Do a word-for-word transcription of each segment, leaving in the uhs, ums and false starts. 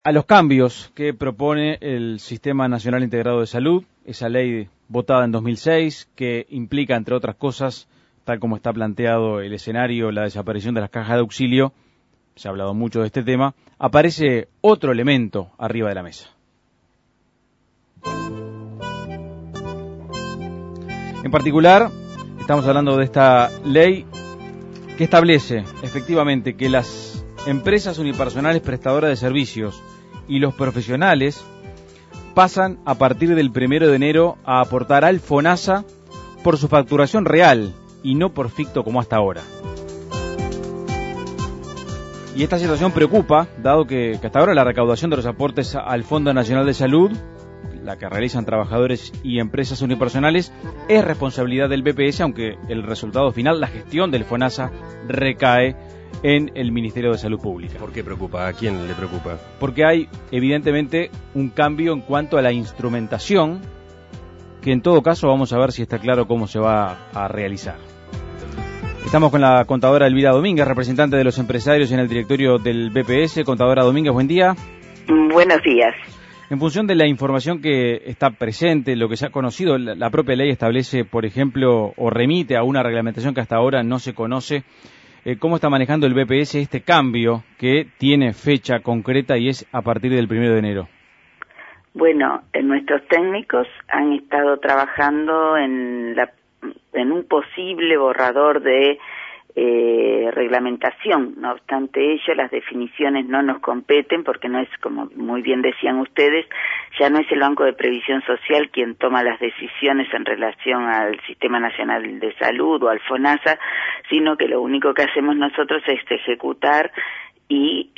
A los cambios que propone el Sistema Nacional Integrado de Salud, esa ley votada en dos mil seis, que implica, entre otras cosas, tal como está planteado el escenario, la desaparición de las cajas de auxilio, se ha hablado mucho de este tema, aparece otro elemento arriba de la mesa. En particular, estamos hablando de esta ley que establece, efectivamente, que las empresas unipersonales prestadoras de servicios y los profesionales pasan a partir del primero de enero a aportar al FONASA por su facturación real y no por ficto como hasta ahora. Y esta situación preocupa, dado que, que hasta ahora la recaudación de los aportes al Fondo Nacional de Salud, la que realizan trabajadores y empresas unipersonales, es responsabilidad del B P S, aunque el resultado final, la gestión del FONASA, recae en el Ministerio de Salud Pública. ¿Por qué preocupa? ¿A quién le preocupa? Porque hay, evidentemente, un cambio en cuanto a la instrumentación, que en todo caso vamos a ver si está claro cómo se va a realizar. Estamos con la contadora Elvira Domínguez, representante de los empresarios en el directorio del B P S. Contadora Domínguez, buen día. Buenos días. En función de la información que está presente, lo que se ha conocido, la propia ley establece, por ejemplo, o remite a una reglamentación que hasta ahora no se conoce. Eh, ¿Cómo está manejando el B P S este cambio que tiene fecha concreta y es a partir del primero de enero? Bueno, eh, nuestros técnicos han estado trabajando en, la, en un posible borrador de eh, reglamentación. No obstante ello, las definiciones no nos competen porque no es, como muy bien decían ustedes, ya no es el Banco de Previsión Social quien toma las decisiones en relación al Sistema Nacional de Salud o al FONASA, sino que lo único que hacemos nosotros es ejecutar y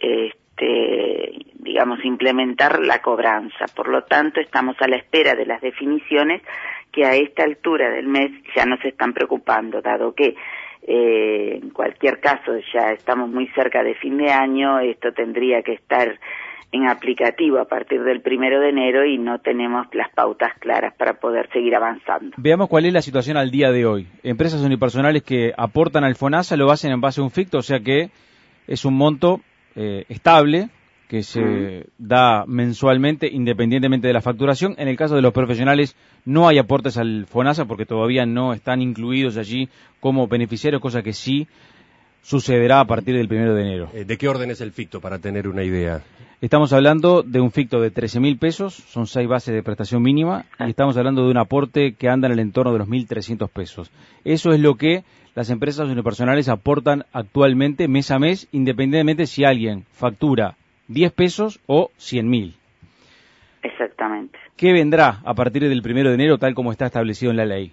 este, digamos, implementar la cobranza. Por lo tanto, estamos a la espera de las definiciones que a esta altura del mes ya nos están preocupando, dado que eh, en cualquier caso ya estamos muy cerca de fin de año, esto tendría que estar en aplicativo a partir del primero de enero y no tenemos las pautas claras para poder seguir avanzando. Veamos cuál es la situación al día de hoy. Empresas unipersonales que aportan al FONASA lo hacen en base a un ficto, o sea que es un monto eh, estable que se uh-huh. da mensualmente independientemente de la facturación. En el caso de los profesionales no hay aportes al FONASA porque todavía no están incluidos allí como beneficiarios, cosa que sí sucederá a partir del primero de enero. ¿De qué orden es el ficto, para tener una idea? Estamos hablando de un ficto de trece mil pesos, son seis bases de prestación mínima, y estamos hablando de un aporte que anda en el entorno de los mil trescientos pesos. Eso es lo que las empresas unipersonales aportan actualmente mes a mes, independientemente si alguien factura diez pesos o cien mil. Exactamente. ¿Qué vendrá a partir del primero de enero, tal como está establecido en la ley?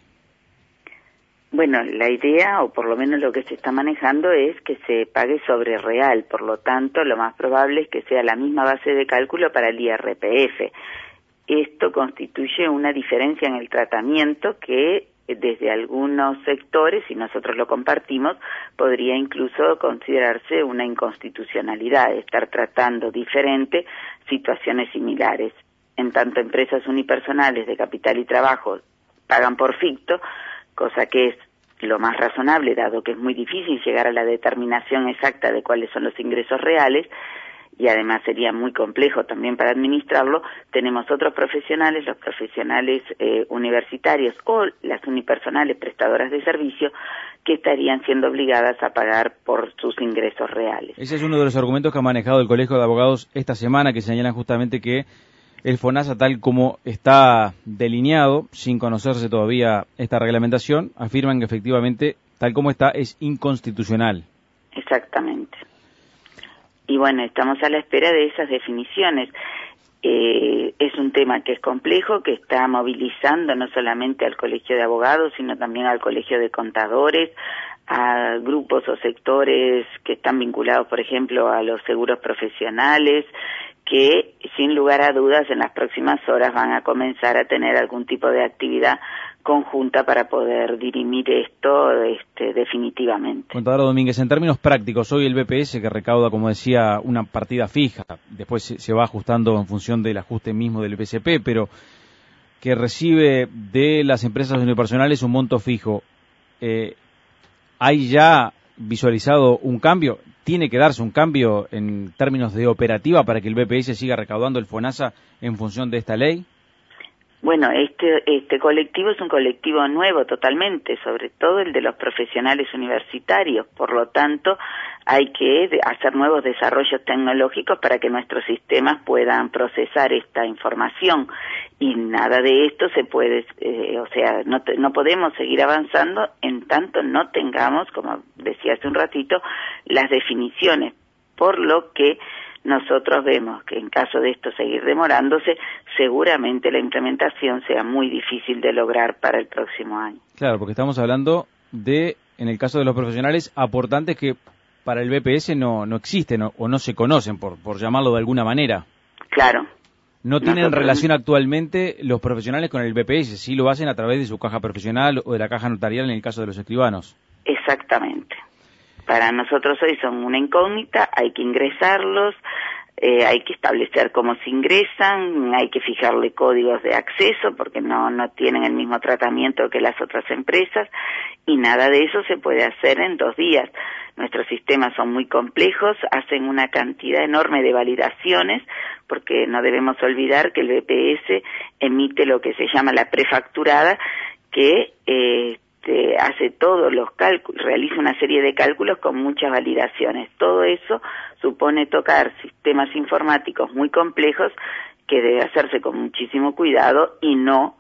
Bueno, la idea, o por lo menos lo que se está manejando, es que se pague sobre real. Por lo tanto, lo más probable es que sea la misma base de cálculo para el I R P F. Esto constituye una diferencia en el tratamiento que desde algunos sectores, y nosotros lo compartimos, podría incluso considerarse una inconstitucionalidad, estar tratando diferente situaciones similares. En tanto, empresas unipersonales de capital y trabajo pagan por ficto, cosa que es lo más razonable, dado que es muy difícil llegar a la determinación exacta de cuáles son los ingresos reales, y además sería muy complejo también para administrarlo. Tenemos otros profesionales, los profesionales eh, universitarios o las unipersonales prestadoras de servicio, que estarían siendo obligadas a pagar por sus ingresos reales. Ese es uno de los argumentos que ha manejado el Colegio de Abogados esta semana, que señalan justamente que el FONASA, tal como está delineado, sin conocerse todavía esta reglamentación, afirman que efectivamente, tal como está, es inconstitucional. Exactamente. Y bueno, estamos a la espera de esas definiciones. Eh, es un tema que es complejo, que está movilizando no solamente al Colegio de Abogados, sino también al Colegio de Contadores, a grupos o sectores que están vinculados, por ejemplo, a los seguros profesionales, que sin lugar a dudas en las próximas horas van a comenzar a tener algún tipo de actividad conjunta para poder dirimir esto este, definitivamente. Contadora Domínguez, en términos prácticos, hoy el B P S, que recauda, como decía, una partida fija, después se, se va ajustando en función del ajuste mismo del P S P, pero que recibe de las empresas unipersonales un monto fijo, eh, ¿hay ya visualizado un cambio? tiene que darse un cambio en términos de operativa para que el B P S siga recaudando el FONASA en función de esta ley? Bueno, este, este colectivo es un colectivo nuevo totalmente, sobre todo el de los profesionales universitarios, por lo tanto hay que hacer nuevos desarrollos tecnológicos para que nuestros sistemas puedan procesar esta información y nada de esto se puede, eh, o sea, no, te, no podemos seguir avanzando en tanto no tengamos, como decía hace un ratito, las definiciones, por lo que nosotros vemos que en caso de esto seguir demorándose, seguramente la implementación sea muy difícil de lograr para el próximo año. Claro, porque estamos hablando de, en el caso de los profesionales, aportantes que para el B P S no, no existen o, o no se conocen, por, por llamarlo de alguna manera. Claro. No tienen Nosotros... relación actualmente los profesionales con el B P S, sí lo hacen a través de su caja profesional o de la caja notarial en el caso de los escribanos. Exactamente. Para nosotros hoy son una incógnita, hay que ingresarlos, eh, hay que establecer cómo se ingresan, hay que fijarle códigos de acceso porque no, no tienen el mismo tratamiento que las otras empresas y nada de eso se puede hacer en dos días. Nuestros sistemas son muy complejos, hacen una cantidad enorme de validaciones porque no debemos olvidar que el B P S emite lo que se llama la prefacturada que eh, Este, hace todos los cálculos, realiza una serie de cálculos con muchas validaciones. Todo eso supone tocar sistemas informáticos muy complejos que debe hacerse con muchísimo cuidado y no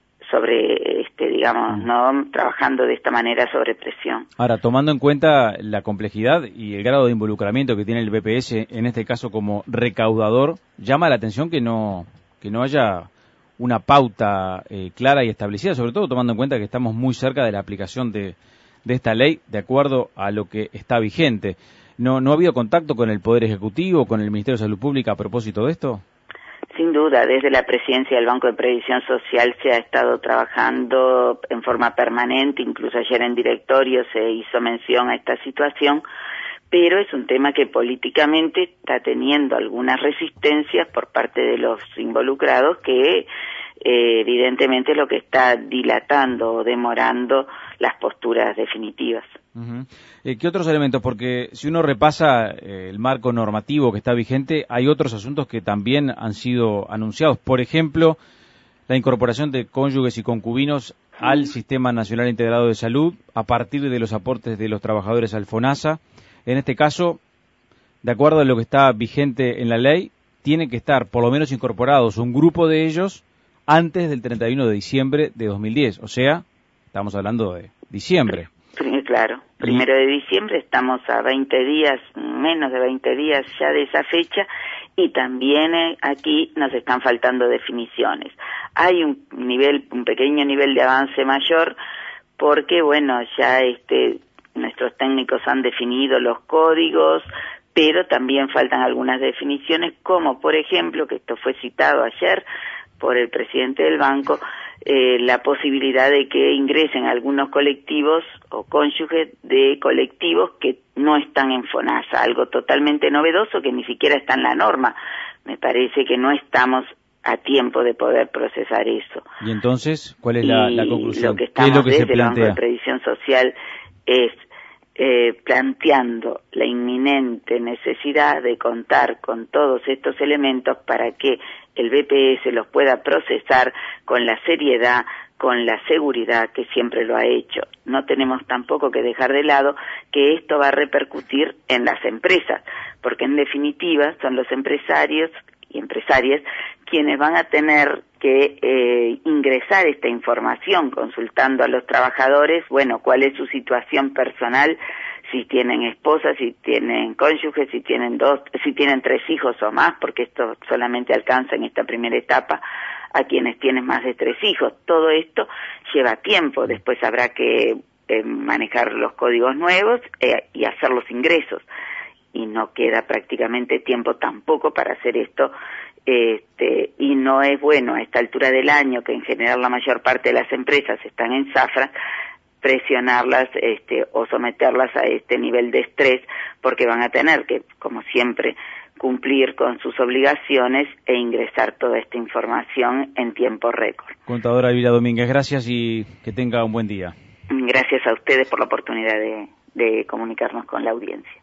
sobre, este, digamos, mm. no trabajando de esta manera sobre presión. Ahora, tomando en cuenta la complejidad y el grado de involucramiento que tiene el B P S, en este caso como recaudador, llama la atención que no, que no haya una pauta eh, clara y establecida, sobre todo tomando en cuenta que estamos muy cerca de la aplicación de, de esta ley de acuerdo a lo que está vigente. ¿No, no ha habido contacto con el Poder Ejecutivo, con el Ministerio de Salud Pública a propósito de esto? Sin duda, desde la presidencia del Banco de Previsión Social se ha estado trabajando en forma permanente, incluso ayer en directorio se hizo mención a esta situación, pero es un tema que políticamente está teniendo algunas resistencias por parte de los involucrados que eh, evidentemente es lo que está dilatando o demorando las posturas definitivas. Uh-huh. Eh, ¿Qué otros elementos? Porque si uno repasa eh, el marco normativo que está vigente, hay otros asuntos que también han sido anunciados. Por ejemplo, la incorporación de cónyuges y concubinos uh-huh. al Sistema Nacional Integrado de Salud a partir de los aportes de los trabajadores al FONASA. En este caso, de acuerdo a lo que está vigente en la ley, tienen que estar por lo menos incorporados un grupo de ellos antes del treinta y uno de diciembre de dos mil diez. O sea, estamos hablando de diciembre. Sí, claro. Primero de diciembre, estamos a veinte días, menos de veinte días ya de esa fecha, y también eh, aquí nos están faltando definiciones. Hay un nivel, un pequeño nivel de avance mayor, porque bueno, ya este... nuestros técnicos han definido los códigos, pero también faltan algunas definiciones, como por ejemplo, que esto fue citado ayer por el presidente del banco, eh, la posibilidad de que ingresen algunos colectivos o cónyuges de colectivos que no están en FONASA, algo totalmente novedoso que ni siquiera está en la norma. Me parece que no estamos a tiempo de poder procesar eso. ¿Y entonces cuál es la, la conclusión? Lo que estamos ¿Qué es lo que desde se el Banco plantea? de Previsión Social es eh, planteando la inminente necesidad de contar con todos estos elementos para que el B P S los pueda procesar con la seriedad, con la seguridad que siempre lo ha hecho. No tenemos tampoco que dejar de lado que esto va a repercutir en las empresas, porque en definitiva son los empresarios y empresarias quienes van a tener que eh, ingresar esta información consultando a los trabajadores, bueno, cuál es su situación personal, si tienen esposa, si tienen cónyuges, si tienen dos, si tienen tres hijos o más, porque esto solamente alcanza en esta primera etapa a quienes tienen más de tres hijos. Todo esto lleva tiempo, después habrá que eh, manejar los códigos nuevos eh, y hacer los ingresos. Y no queda prácticamente tiempo tampoco para hacer esto, este, y no es bueno a esta altura del año, que en general la mayor parte de las empresas están en zafra, presionarlas este, o someterlas a este nivel de estrés, porque van a tener que, como siempre, cumplir con sus obligaciones e ingresar toda esta información en tiempo récord. Contadora Elvira Domínguez, gracias y que tenga un buen día. Gracias a ustedes por la oportunidad de, de comunicarnos con la audiencia.